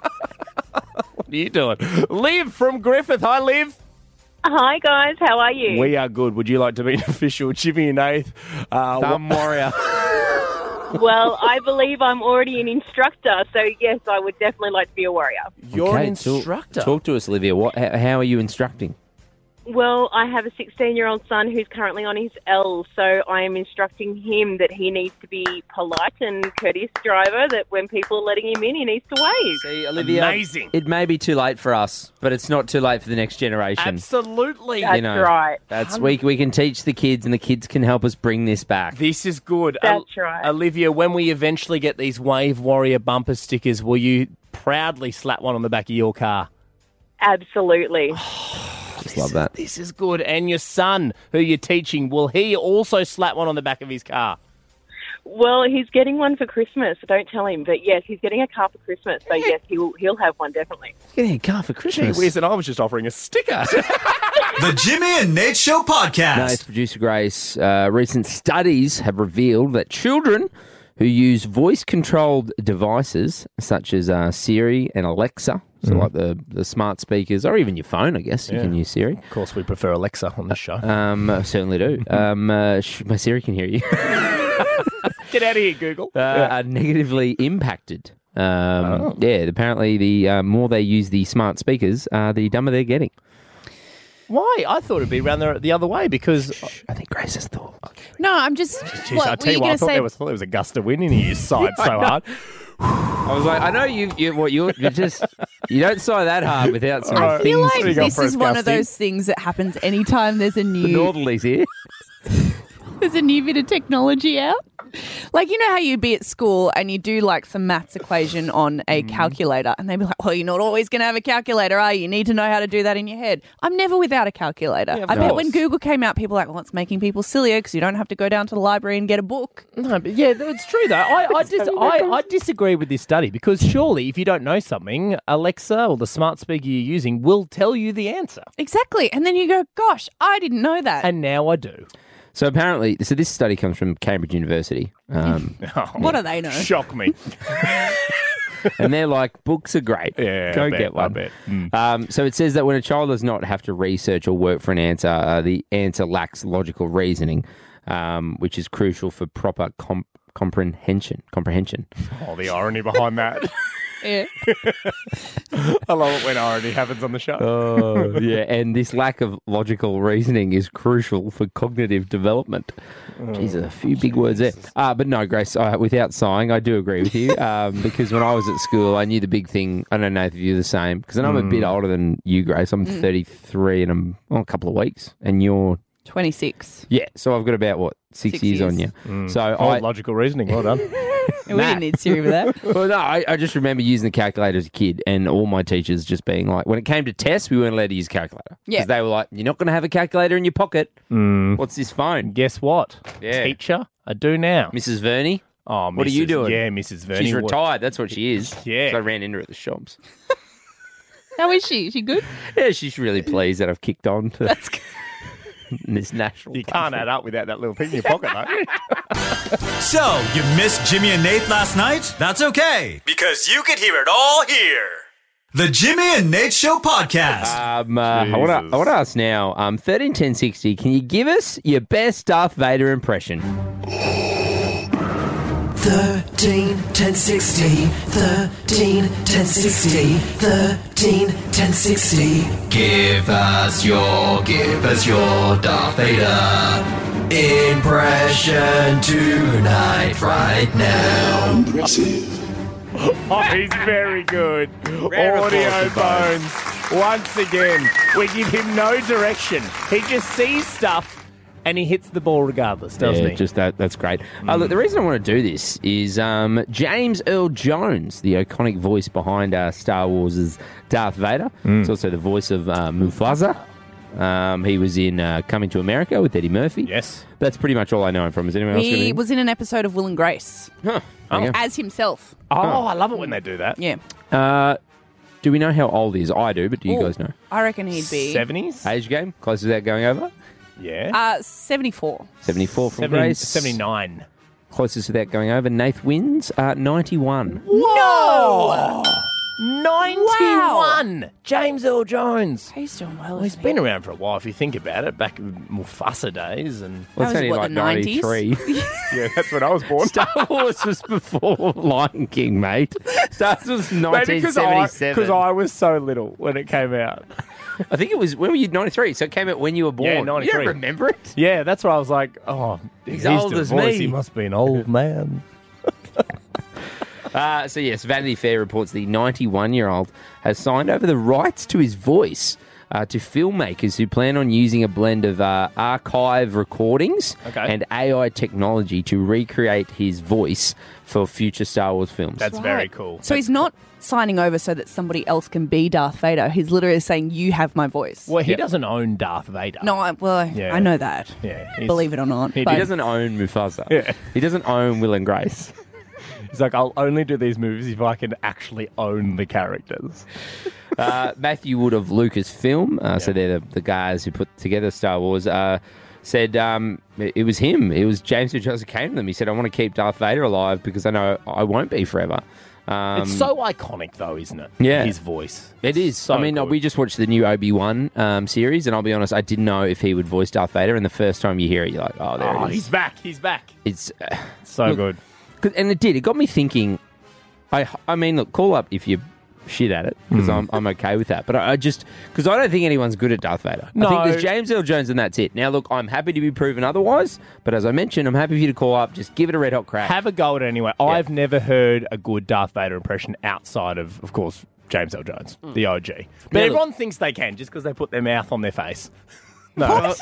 are you doing? Liv from Griffith. Hi, Liv. Hi, guys. How are you? We are good. Would you like to be an official Jimmy and Nath uh, Thumb warrior. Well, I believe I'm already an instructor, so yes, I would definitely like to be a warrior. You're Okay, an talk- instructor. Talk to us, Olivia. What? How, how are you instructing? Well, I have a sixteen-year-old son who's currently on his L, so I am instructing him that he needs to be polite and courteous driver, that when people are letting him in, he needs to wave. See, Olivia, Amazing. it may be too late for us, but it's not too late for the next generation. Absolutely. That's You know, right. That's we we can teach the kids, and the kids can help us bring this back. This is good. That's right. Olivia, when we eventually get these Wave Warrior bumper stickers, will you proudly slap one on the back of your car? Absolutely. Just love that. This is good. And your son, who you're teaching, will he also slap one on the back of his car? Well, he's getting one for Christmas. Don't tell him, but yes, he's getting a car for Christmas. So yes, he'll he'll have one definitely. Getting a car for Gee Christmas. whiz, and I was just offering a sticker. The Jimmy and Nate Show No, podcast. it's producer Grace. Uh, recent studies have revealed that children who use voice-controlled devices such as uh, Siri and Alexa, so like the, the smart speakers, or even your phone, I guess, you Yeah. can use Siri. Of course, we prefer Alexa on this show. Um, I certainly do. Um, uh, sh- my Siri can hear you. Get out of here, Google. uh, are negatively impacted. Um, Oh. Yeah, apparently the uh, more they use the smart speakers, uh, the dumber they're getting. Why? I thought it'd be around the, the other way because... I think Grace has thought. No, I'm just. Jeez, what I were tell you you what, I going to thought say? there was, thought there was a gust of wind in your side so hard. I was like, I know you. you what you you just you don't sigh that hard without some I feel things. like you got, this Press is one of Gusty? those things that happens anytime there's a The new northerlies here. there's a new bit of technology out. Like, you know how you'd be at school and you do like some maths equation on a Mm-hmm. calculator and they'd be like, well, you're not always going to have a calculator, are you? You need to know how to do that in your head. I'm never without a calculator. Yeah, of I bet course. when Google came out, people were like, well, it's making people sillier because you don't have to go down to the library and get a book. No, but yeah, it's true though. I I, dis- I I disagree with this study because surely if you don't know something, Alexa or the smart speaker you're using will tell you the answer. Exactly. And then you go, gosh, I didn't know that. And now I do. So apparently, so this study comes from Cambridge University, um, What do they know? Shock me. and they're like, books are great. Yeah, Go I bet, get one. I bet. Mm. Um, so it says that when a child does not have to research or work for an answer, uh, the answer lacks logical reasoning, um, which is crucial for proper comp- comprehension. Comprehension. Oh, the irony behind that. Yeah. I love it when irony happens on the show. Oh, yeah. And this lack of logical reasoning is crucial for cognitive development. Jeez, a few big words there. Uh, but no, Grace, uh, without sighing, I do agree with you um, because when I was at school, I knew the big thing. I don't know if you're the same because I know I'm a bit older than you, Grace. I'm thirty-three and I'm oh, a couple of weeks, and you're twenty-six. yeah. So I've got about what six, Six years, years. on you. So Oh, I logical reasoning. Well done. We didn't need Siri for that. Well, no, I, I just remember using the calculator as a kid and all my teachers just being like, when it came to tests, we weren't allowed to use a calculator. Yeah. Because they were like, you're not going to have a calculator in your pocket. Mm. What's this phone? Guess what? Yeah. Teacher, I do now. Missus Verney? Oh, What are you Missus doing? Yeah, Missus Verney. She's What- retired. That's what she is. Yeah. So I ran into her at the shops. How is she? Is she good? Yeah, she's really pleased that I've kicked on to That's good. this national. You can't add up without that little thing in your pocket, though. So, you missed Jimmy and Nate last night? That's okay, because you could hear it all here. The Jimmy and Nate Show Podcast. Um, uh, I want to I want to ask now, um, thirteen ten sixty, can you give us your best Darth Vader impression? Thirteen ten sixty, thirteen ten sixty, thirteen ten sixty. Give us your, give us your Darth Vader impression tonight, right now. Impressive. Oh, he's very good. Audio Bones. Once again, we give him no direction. He just sees stuff and he hits the ball regardless, doesn't yeah, he? just that. That's great. Uh, look, the reason I want to do this is um, James Earl Jones, the iconic voice behind uh, Star Wars' Darth Vader. Mm. He's also the voice of uh, Mufasa. Um, he was in uh, Coming to America with Eddie Murphy. Yes. That's pretty much all I know him from. Is anyone else? got He anything? was in an episode of Will and Grace Huh. There you go. as himself. Oh, I love it when they do that. Yeah. Uh, do we know how old he is? I do, but do you Ooh, guys know? I reckon he'd be seventies? Age game? Close to that going over? Yeah. Uh, seventy-four. seventy-four from Seven- Grace. seventy-nine. Closest to that going over. Nath wins. Uh, ninety-one. No! ninety-one! James Earl Jones. He's doing well. Well, he's been around for a while if you think about it, back in Mufasa days. and Well, it's That was, only what, like the nineties? ninety-three. Yeah, that's when I was born. Star Wars was before Lion King, mate. Star Wars was Maybe nineteen because I, seventy-seven. 'cause I was so little when it came out. I think it was, when were you, ninety-three? So it came out when you were born. Yeah, You ninety-three. don't remember it? Yeah, that's why I was like, oh, He's old as voice. me. He must be an old man. Uh, so yes, Vanity Fair reports the ninety-one-year-old has signed over the rights to his voice uh, to filmmakers who plan on using a blend of uh, archive recordings Okay. and A I technology to recreate his voice for future Star Wars films. That's very cool. So he's not signing over so that somebody else can be Darth Vader. He's literally saying, you have my voice. Well, he Yep. doesn't own Darth Vader. No, I, well, Yeah. I know that. Yeah, he's- Believe it or not. he but- He doesn't own Mufasa. Yeah. He doesn't own Will and Grace. He's like, I'll only do these movies if I can actually own the characters. Uh, Matthew Wood of Lucasfilm, uh, so they're the, the guys who put together Star Wars, uh, said um, it, it was him. It was James who just came to them. He said, I want to keep Darth Vader alive because I know I won't be forever. Um, It's so iconic, though, isn't it? Yeah. His voice. It is. So I mean, good. we just watched the new Obi-Wan um, series, and I'll be honest, I didn't know if he would voice Darth Vader, and the first time you hear it, you're like, oh, there Oh, it is. he's back. He's back. It's uh, So Look, good. 'cause- and it did. It got me thinking. I, I mean, look, call up if you shit at it because Mm. I'm, I'm okay with that. But I, I just because I don't think anyone's good at Darth Vader. I No. think there's James Earl Jones and that's it. Now, look, I'm happy to be proven otherwise. But as I mentioned, I'm happy for you to call up. Just give it a red hot crack. Have a go at it anyway. I've never heard a good Darth Vader impression outside of, of course, James Earl Jones, the O G. But Yeah, look- everyone thinks they can just because they put their mouth on their face. No. What?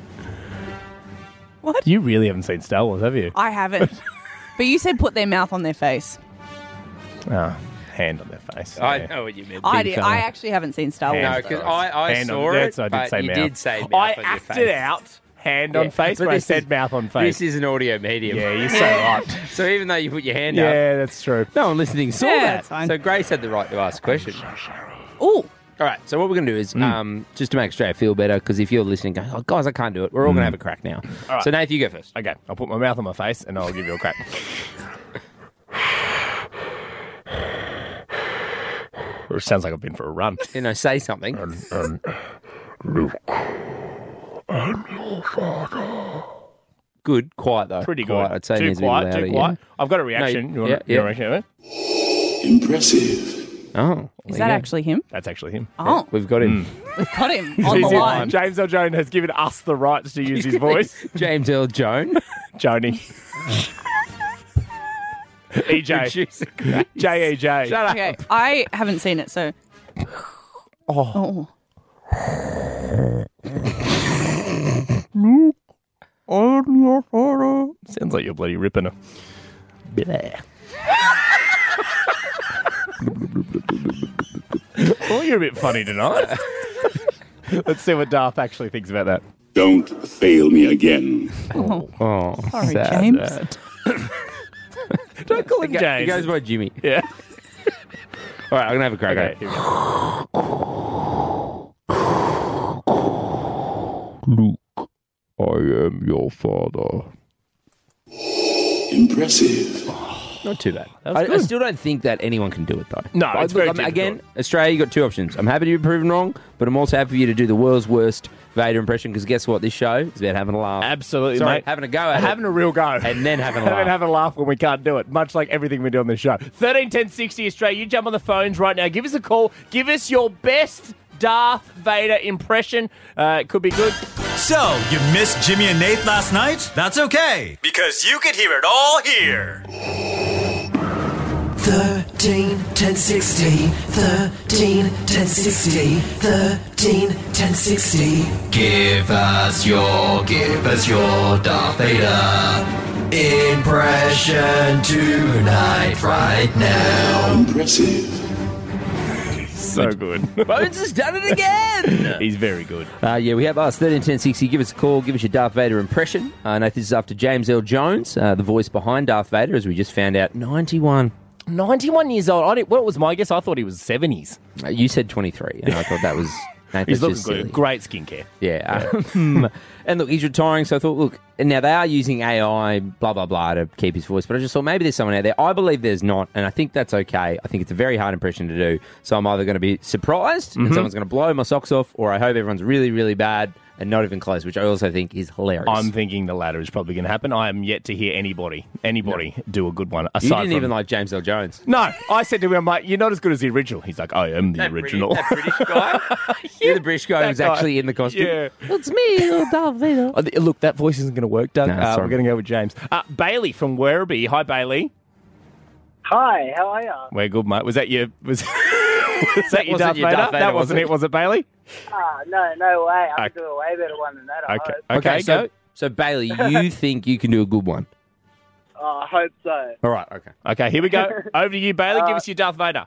What? You really haven't seen Star Wars, have you? I haven't. But you said put their mouth on their face. Oh, hand on their face. I yeah. know what you meant. I, Big did, fella. I actually haven't seen Star Wars. No, Hand because on- I, I hand saw on, it, that's- I did but say you mouth. did say mouth I on your acted face. out hand Yeah, on face, but but I this said is- mouth on face. This is an audio medium. Yeah, you're so right. So even though you put your hand up, Yeah, that's true. no one listening saw Yeah, that. that's fine. So Grace had the right to ask a question. Ooh. All right, so what we're going to do is, um, just to make Australia feel better, because if you're listening, going, oh, guys, I can't do it, we're all going to have a crack now. All right. So, Nath, you go first. Okay, I'll put my mouth on my face and I'll give you a crack. It sounds like I've been for a run. You know, say something. And, and Luke, I'm your father. Good, quiet, though. Pretty good. Quiet. I'd say it too needs to be quiet, louder, too yeah. quiet. I've got a reaction. No, you want yeah, a, you want yeah. a reaction? Impressive. Oh. Is there that you go. actually him? That's actually him. Oh, We've got him. we've got him on the He's in- line. James Earl Jones has given us the rights to use his voice. James Earl Jones. Joni. E J. Producer Grace. J E J. Shut up. Okay, I haven't seen it, so. Oh. Oh. I'm your father. Sounds like you're bloody ripping a bit there. Well, you're a bit funny tonight. Let's see what Darth actually thinks about that. Don't fail me again. Oh, Oh, sorry, sad. James. Sad. Don't call him He go- James. He goes by Jimmy. Yeah. All right, I'm gonna have a crack Okay, at here it. we go. Luke, I am your father. Impressive. Not too bad. That was I, I good. still don't think that anyone can do it, though. No, I- it's look, very I'm- Again, difficult. Australia, you got two options. I'm happy to be proven wrong, but I'm also happy for you to do the world's worst Vader impression, because guess what? This show is about having a laugh. Absolutely, Sorry, mate. having a go at having it. a real go. And then having a And laugh. then having a laugh when we can't do it, much like everything we do on the show. thirteen ten sixty Australia, you jump on the phones right now. Give us a call. Give us your best Darth Vader impression. Uh, it could be good. So, you missed Jimmy and Nate last night? That's okay, because you could hear it all here. Thirteen, ten sixty. Thirteen, ten sixty. Thirteen, ten sixty. Give us your, give us your Darth Vader impression tonight, right now. Impressive. So good. Bones has done it again! He's very good. Uh, yeah, we have us, thirteen ten sixty. Give us a call. Give us your Darth Vader impression. Uh, Nathan, this is after James Earl Jones, uh, the voice behind Darth Vader, as we just found out, ninety-one. ninety-one years old. I didn't, what was my guess? I thought he was seventies. Uh, you said twenty-three, and I thought that was... Nathan, He's that's looking just good. silly. Great skincare. Yeah. Um, and look, he's retiring, so I thought, look, and now they are using A I, blah, blah, blah, to keep his voice, but I just thought maybe there's someone out there. I believe there's not, and I think that's okay. I think it's a very hard impression to do, so I'm either going to be surprised and Mhm. someone's going to blow my socks off, or I hope everyone's really, really bad and not even close, which I also think is hilarious. I'm thinking the latter is probably going to happen. I am yet to hear anybody, anybody do a good one. you Aside didn't from, even like James Earl Jones. No, I said to him, I'm like, you're not as good as the original. He's like, I am the That original. British, that British guy? You're the British guy That who's guy. actually in the costume. Yeah. It's me, little Darth Vader. Oh, th- Look, that voice isn't going to work, Doug. No, uh, sorry. we're going to go with James. Uh, Bailey from Werribee. Hi, Bailey. Hi, how are you? We're good, mate. Was that your was, was that your wasn't Darth your Vader? Darth Vader, That was wasn't it? it, was it, Bailey? Ah, no, no way. I Okay. can do a way better one than that. I Okay, hope. okay, so, go. so Bailey, you think you can do a good one? Oh, I hope so. All right, okay. Okay, here we go. Over to you, Bailey. Give Uh, us your Darth Vader.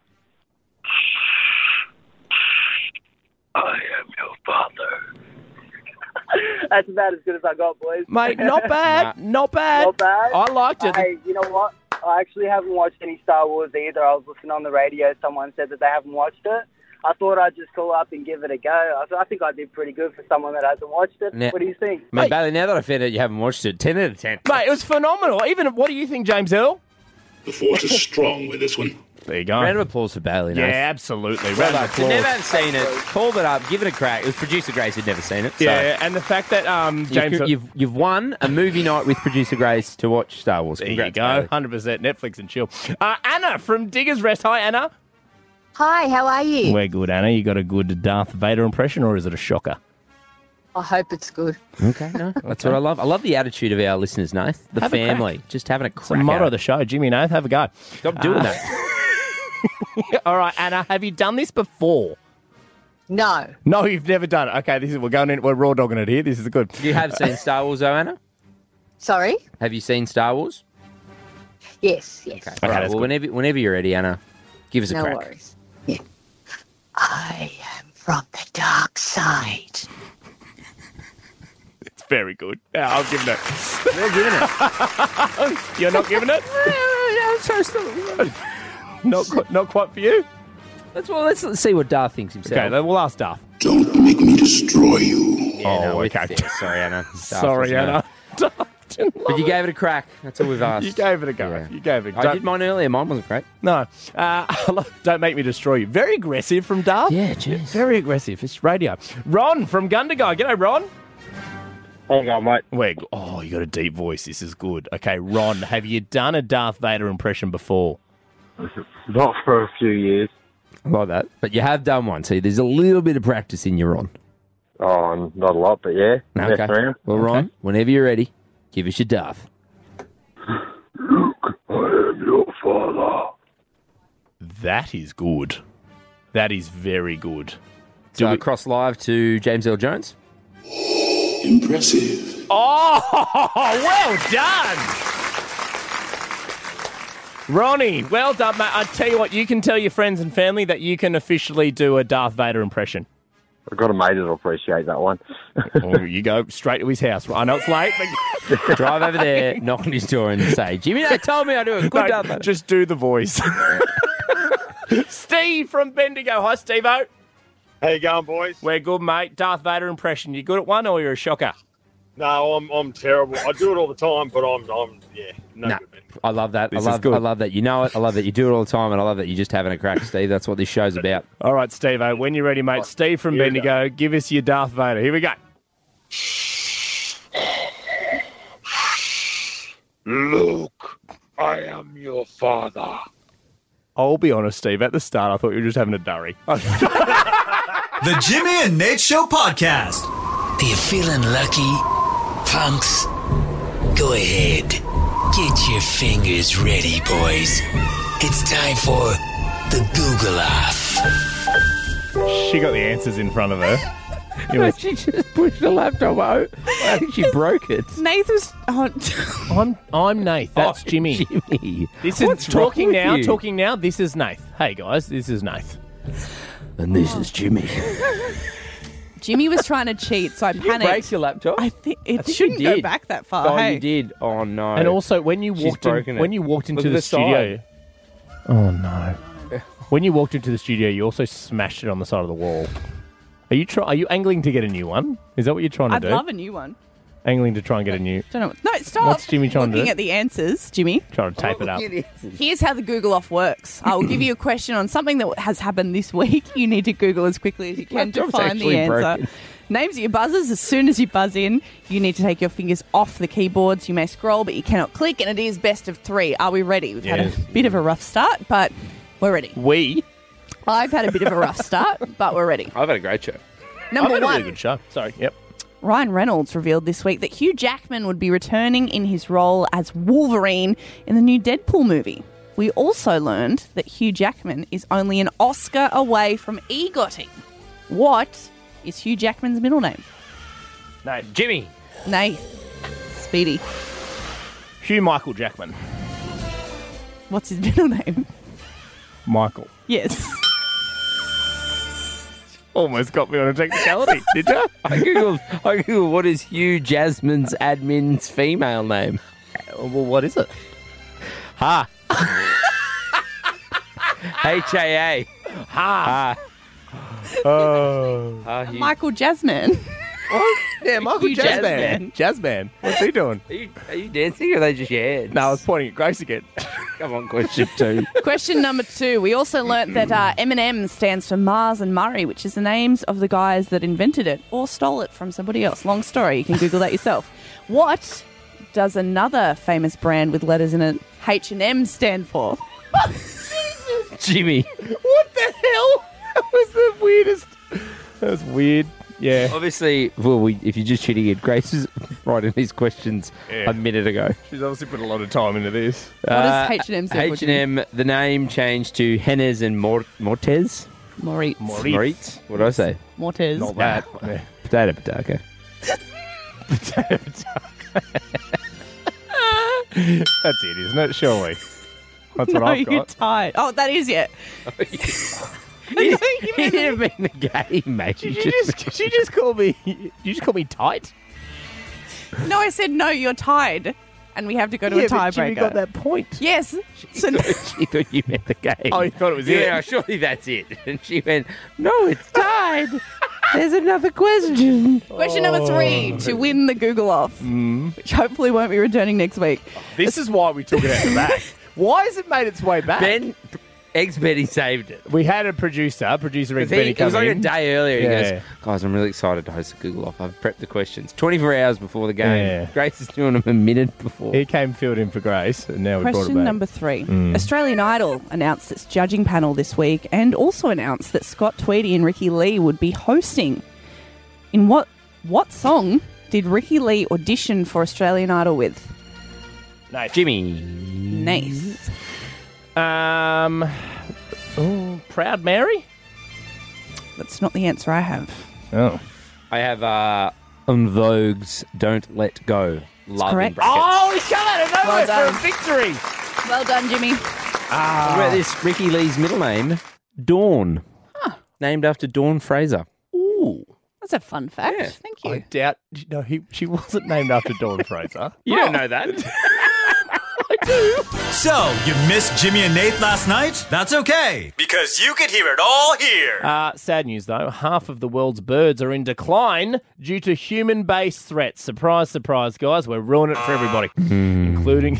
I am your father. That's about as good as I got, boys. Mate, not bad. Not bad. Not bad. I liked it. Hey, you know what? I actually haven't watched any Star Wars either. I was listening on the radio. Someone said that they haven't watched it. I thought I'd just call up and give it a go. I, th- I think I did pretty good for someone that hasn't watched it. Now- what do you think? Man, Bailey, now that I found out you haven't watched it, ten out of ten. Mate, it was phenomenal. Even, what do you think, James Earl? The force is strong with this one. There you go. Round of applause for Bailey. Yeah, Nath. absolutely. Well Round of done. If you applause. never have seen it, called it up, give it a crack. It was producer Grace who'd never seen it. So Yeah, and the fact that um, James... you've, you've you've won a movie night with producer Grace to watch Star Wars. there you Congrats, go. Bailey. one hundred percent Netflix and chill. Uh, Anna from Diggers Rest. Hi, Anna. Hi, how are you? We're good, Anna. You got a good Darth Vader impression, or is it a shocker? I hope it's good. Okay, no, that's what I love. I love the attitude of our listeners, Nath. The Have a family, crack. just having a It's the crack. motto at of the show. Jimmy and Nath, have a go. Stop doing Uh, that. All right, Anna, have you done this before? No. No, you've never done it. Okay, this is we're going in. We're raw dogging it here. This is good. You have seen Star Wars, though, Anna? Sorry? Have you seen Star Wars? Yes, yes. Okay, all right. that's Well, good. whenever whenever you're ready, Anna, give us a No crack. worries. Yeah. I am from the dark side. It's very good. Yeah, I'll give it. We're giving it. You're not giving it? yeah, so still. Not quite, not quite for you. Let's well, let's, let's see what Darth thinks himself. Okay, then we'll ask Darth. Don't make me destroy you. Yeah, no, Oh, with- okay. yeah, sorry, Anna. Darth Sorry, was no. Anna. But you gave it a crack. That's all we've asked. You gave it a go. Yeah. You gave it. I Don't- did mine earlier. Mine wasn't great. No. Uh, don't make me destroy you. Very aggressive from Darth. Yeah, jeez. Very aggressive. It's radio. Ron from Gundagai. G'day, Ron. How you going, mate? We're, oh, you got a deep voice. This is good. Okay, Ron, have you done a Darth Vader impression before? Not for a few years. I like that. But you have done one, so there's a little bit of practice in you, Ron. Oh, not a lot, but yeah. Okay. Mess around. Well, Ron, whenever you're ready, give us your Darth. I am your father. That is good. That is very good. So we- cross live to James Earl Jones. Impressive. Oh, well done. Ronnie, well done, mate. I tell you what, you can tell your friends and family that you can officially do a Darth Vader impression. I've got a mate that'll appreciate that one. Oh, you go straight to his house. I know it's late, but drive over there, knock on his door and say, Jimmy, they told me I do a good no, Darth Vader. Just do the voice. Steve from Bendigo. Hi, Steve-O. How you going, boys? We're good, mate. Darth Vader impression. You good at one or you're a shocker? No, I'm I'm terrible. I do it all the time, but I'm I'm yeah, no Nah, good, man. I love that. This is I love good. I love that you know it. I love that you do it all the time, and I love that you're just having a crack, Steve. That's what this show's about. All right, Steve-O, when you're ready, mate. Steve from Bendigo, give us your Darth Vader. Here we go. Luke, I am your father. I'll be honest, Steve. At the start, I thought you were just having a durry. The Jimmy and Nate Show podcast. Are you feeling lucky, punks? Go ahead. Get your fingers ready, boys. It's time for the Google Off. She got the answers in front of her. It was- She just pushed the laptop out. I think she broke it. Nathan's. Oh, I'm I'm Nath. That's Oh, Jimmy. Jimmy. This is What's wrong talking with now. you? Talking now. This is Nath. Hey guys, this is Nath. And this is Jimmy. Jimmy was trying to cheat, so I Did you panicked. break your laptop? I think it I think shouldn't you go did. back that far. Oh, hey. you did. Oh no. And also, when you She's walked in, broken it. when you walked into Look at the, the studio, side. oh no! When you walked into the studio, you also smashed it on the side of the wall. Are you try? Are you angling to get a new one? Is that what you're trying to I'd do? love a new one. Angling to try and get a new. Don't know. No, stop. What's Jimmy trying to Looking do? at the answers, Jimmy. Trying to tape it up. Here's how the Google off works. I will give you a question on something that has happened this week. You need to Google as quickly as you can to Laptop's find the actually answer. broken. Names of your buzzers. As soon as you buzz in, you need to take your fingers off the keyboards. You may scroll, but you cannot click, and it is best of three. Are we ready? We've Yes. had a bit of a rough start, but we're ready. We. I've had a bit of a rough start, but we're ready. I've had a great show. Number I've had a one. really good show. Sorry. Yep. Ryan Reynolds revealed this week that Hugh Jackman would be returning in his role as Wolverine in the new Deadpool movie. We also learned that Hugh Jackman is only an Oscar away from EGOTing. What is Hugh Jackman's middle name? No, Jimmy. Nath. Speedy. Hugh Michael Jackman. What's his middle name? Michael. Yes. Almost got me on a technicality, did you? I googled. I googled what is Hugh Jasmine's admin's female name. Well, what is it? Ha. H A A. Ha. Ha. Oh. Ha, Hugh. Michael Jasmine. Yeah, Michael Hugh Jazzman. Jazzman. What's he doing? Are you, are you dancing or are they just your heads? No, I was pointing at Grace again. Come on, question two. Question number two. We also learnt that uh, M and M stands for Mars and Murray, which is the names of the guys that invented it or stole it from somebody else. Long story. You can Google that yourself. What does another famous brand with letters in it, H and M, stand for? Jimmy. What the hell? That was the weirdest. That was weird. Yeah. Obviously, well, we, if you're just cheating it, Grace was writing these questions Yeah. a minute ago. She's obviously put a lot of time into this. What does H and M stand for, H and M, the name changed to Hennes and Mor- Mortez. Moritz. Moritz. What did I say? Mortez. Not that. Yeah. Potato, potato. Okay. Potato, potato. That's it, isn't it? Surely. That's what No, I've you're got. tired. Oh, that is it. He didn't mean the game, mate. Did you just, did you just call me? You just call me tight? No, I said no, you're tied. And we have to go to Yeah, a but Jimmy tiebreaker. got that point. Yes. So, She thought you meant the game. Oh, you thought it was yeah, it? surely that's it. And she went, no, it's tied. There's another question. question number three to win the Google off, Mm. which hopefully won't be returning next week. This is why we took it out the back. Why has it made its way back? Ben, ex-Benny saved it. We had a producer, producer Because ex-Benny he- it was come like in. a day earlier. He Yeah. goes, guys, I'm really excited to host the Google Off. I've prepped the questions. twenty-four hours before the game. Yeah. Grace is doing them a minute before. He came filled in for Grace, and now we brought it Question back. number three. Mm. Australian Idol announced its judging panel this week and also announced that Scott Tweedy and Ricky Lee would be hosting. In what what song did Ricky Lee audition for Australian Idol with? Nath. Jimmy. Nath. Um, oh, Proud Mary? That's not the answer I have. Oh. I have uh, En Vogue's Don't Let Go. Love in correct. brackets. Oh, he's come out of nowhere Well for a done. victory. Well done, Jimmy. Ah. What about this? Ricky Lee's middle name, Dawn. Named after Dawn Fraser. Ooh. That's a fun fact. Yeah. Thank you. I doubt. No, he, she wasn't named after Dawn Fraser. You don't know that. So, you missed Jimmy and Nate last night? That's okay, because you could hear it all here. Uh, sad news, though. Half of the world's birds are in decline due to human-based threats. Surprise, surprise, guys. We're ruining it for everybody, including...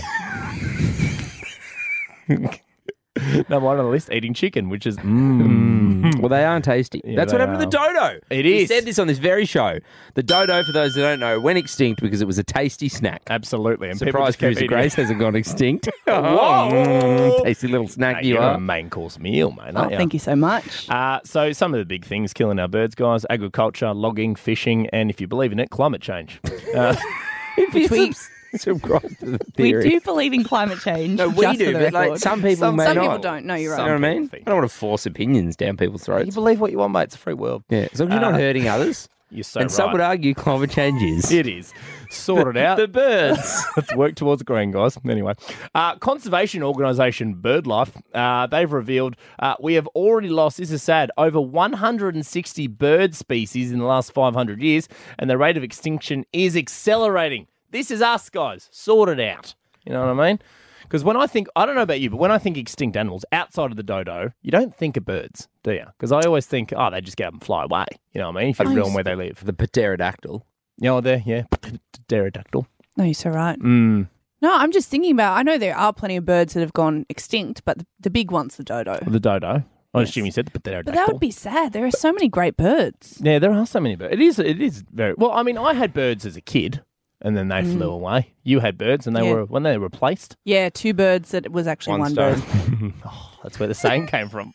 Number one on the list, eating chicken, which is... Mm. Well, they aren't tasty. Yeah, That's what they happened to the are. dodo. It We is. said this on this very show. The dodo, for those that don't know, went extinct because it was a tasty snack. Absolutely. And people Surprise, just kept Cruiser eating Grace it. hasn't gone extinct. Whoa. Mm, tasty little snack Mate, you you're are. a main course meal, mate. Oh, aren't you? thank you so much. Uh, so some of the big things killing our birds, guys, agriculture, logging, fishing, and if you believe in it, climate change. Uh, Which we, Subscribe to the we theory. do believe in climate change. No, we just do, for the but like record. some people some, may some not. people don't. No, you're You right. know what I mean? I don't want to force opinions down people's throats. you believe what you want, mate. It's a free world. Yeah, as long as you're not Uh, hurting others. You're so and some right. would argue climate change is. It is. Sort it out. The birds. Let's work towards green, guys. Anyway, uh, conservation organisation BirdLife, uh, they've revealed uh, we have already lost, this is sad, over one hundred sixty bird species in the last five hundred years, and the rate of extinction is accelerating. This is us, guys. Sort it out. You know what I mean? Because when I think, I don't know about you, but when I think extinct animals outside of the dodo, you don't think of birds, do you? Because I always think, oh, they just get up and fly away. You know what I mean? If you I know used- where they live. The pterodactyl. You know, there, yeah. Pterodactyl. No, you're so right. Mm. No, I'm just thinking about, I know there are plenty of birds that have gone extinct, but the, the big one's the dodo. The dodo. Oh, as Jimmy said, the pterodactyl. But that would be sad. There are so many great birds. Yeah, there are so many birds. It is. It is very well. I mean, I had birds as a kid, and then they Mm. flew away. You had birds, and they Yeah. were when they were replaced. Yeah, two birds that was actually one, bird. oh, that's where the saying came from.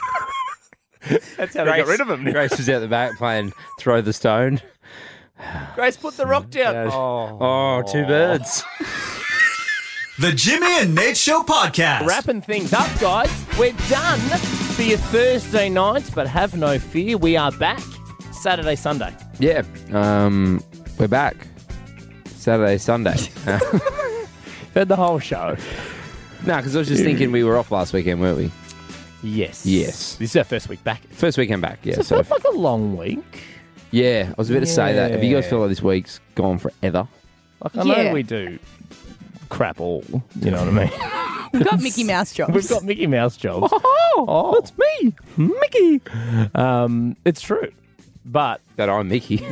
That's how they got rid of them. Grace was out the back playing Throw the Stone. Grace, put the rock down. Yeah. Oh, Oh, two birds. The Jimmy and Nate Show podcast. Wrapping things up, guys. We're done for your Thursday nights, but have no fear, we are back Saturday, Sunday. Yeah, um, we're back. Saturday, Sunday. Uh, Heard the whole show. no, because I was just thinking we were off last weekend, weren't we? Yes. Yes. This is our first week back. First weekend back, yeah. So it So, felt like a long week. yeah, I was about to say that. Have you guys Yeah. felt like this week's gone forever? Like I know Yeah. we do crap all. You know what I mean? We've got Mickey Mouse jobs. We've got Mickey Mouse jobs. Oh, that's me, Mickey. Um, it's true, but That I'm Mickey.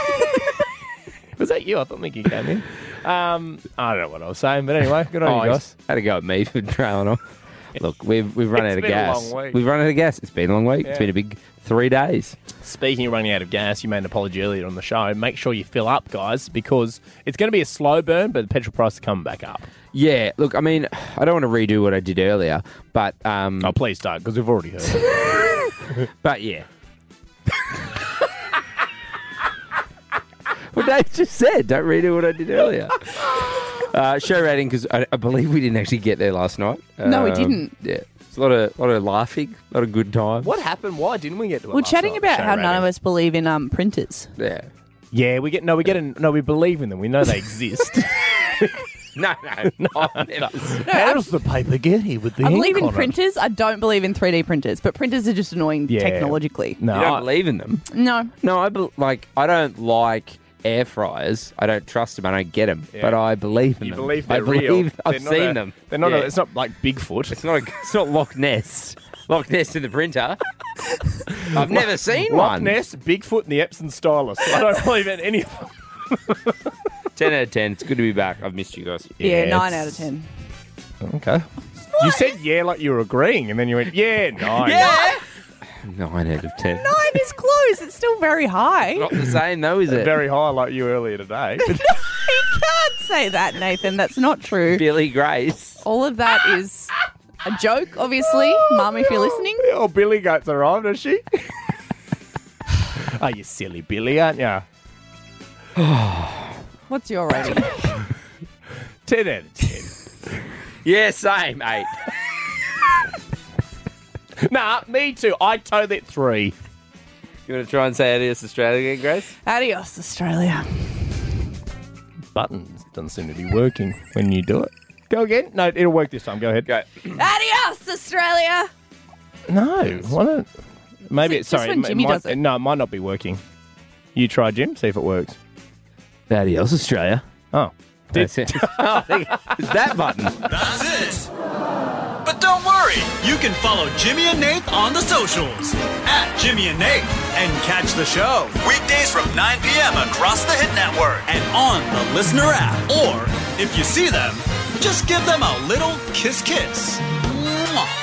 was that you? I thought Mickey came in. Um, I don't know what I was saying, but anyway, good on Oh, you guys. had to go at me for trailing off. Look, we've we've run It's out of been a gas. long week. We've run out of gas. It's been a long week. Yeah. It's been a big three days. Speaking of running out of gas, you made an apology earlier on the show. Make sure you fill up, guys, because it's going to be a slow burn, but the petrol price is coming back up. Yeah, look, I mean, I don't want to redo what I did earlier, but um, Oh, please don't, because we've already heard it. but yeah. Well, Dave just said, don't redo what I did earlier. Uh, show rating, because I, I believe we didn't actually get there last night. No, we Um, didn't. Yeah, it's a lot of lot of laughing, a lot of good times. What happened? Why didn't we get to it? We're last chatting night? about Show how none of rating. us believe in um, printers. Yeah. Yeah, we get no, we get a, no, we believe in them. We know they exist. No, no, no. I've never seen- How does the paper get here with the I ink believe in on it? printers. I don't believe in three D printers, but printers are just annoying Yeah. technologically. No, you don't I- believe in them? No. No, I be- like. I don't like air fryers. I don't trust them. I don't get them. Yeah. But I believe in you them. believe I they're believe real. I've They're not seen a- them. They're not. Yeah. A, it's not like Bigfoot. It's not. A, it's not Loch Ness. Loch Ness in the printer. I've never seen Loch one. Ness, Bigfoot, and the Epsom stylus. I don't believe in any of them. ten out of ten. It's good to be back. I've missed you guys. Yeah, Yeah, nine it's- out of ten. Okay. You said yeah like you were agreeing, and then you went, yeah, nine. Yeah. Nine out of ten. Nine is close. It's still very high. Not the same though, is it? Very high like you earlier today. You can't say that, Nathan. That's not true. Billy Grace. All of that is a joke, obviously. Mum, if you're listening. Oh, Billy Goat's arrived, has she? Oh, you silly Billy, aren't you? What's your rating? ten out of ten. Yeah, same. Eight. Nah, me too. I told it three. You want to try and say adios Australia again, Grace? Adios, Australia. Buttons doesn't seem to be working when you do it. Go again? No, it'll work this time. Go ahead. Go. Adios, Australia. No, why not? Maybe it's Is it just sorry. when it Jimmy might, does it? No, it might not be working. You try, Jim. See if it works. Adios, Australia. Oh, That's it. Oh, there you go. It's that button. That's it. But don't worry, you can follow Jimmy and Nate on the socials at Jimmy and Nate and catch the show weekdays from nine p.m. across the Hit Network and on the Listener app. Or if you see them, just give them a little kiss kiss. Mwah.